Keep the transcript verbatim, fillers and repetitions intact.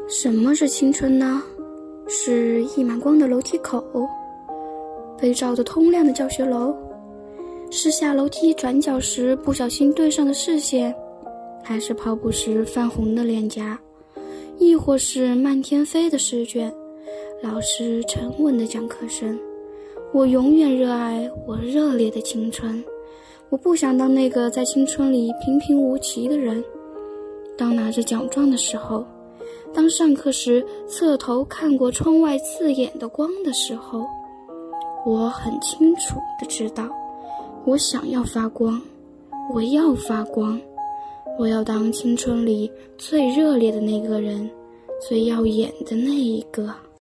什么是青春呢？是溢满光的楼梯口，被照得通亮的教学楼，是下楼梯转角时不小心对上的视线，还是跑步时泛红的脸颊，亦或是漫天飞的试卷，老师沉稳的讲课声。我永远热爱我热烈的青春，我不想当那个在青春里平平无奇的人。当拿着奖状的时候，当上课时侧头看过窗外刺眼的光的时候，我很清楚地知道，我想要发光，我要发光，我要当青春里最热烈的那个人，最耀眼的那一个。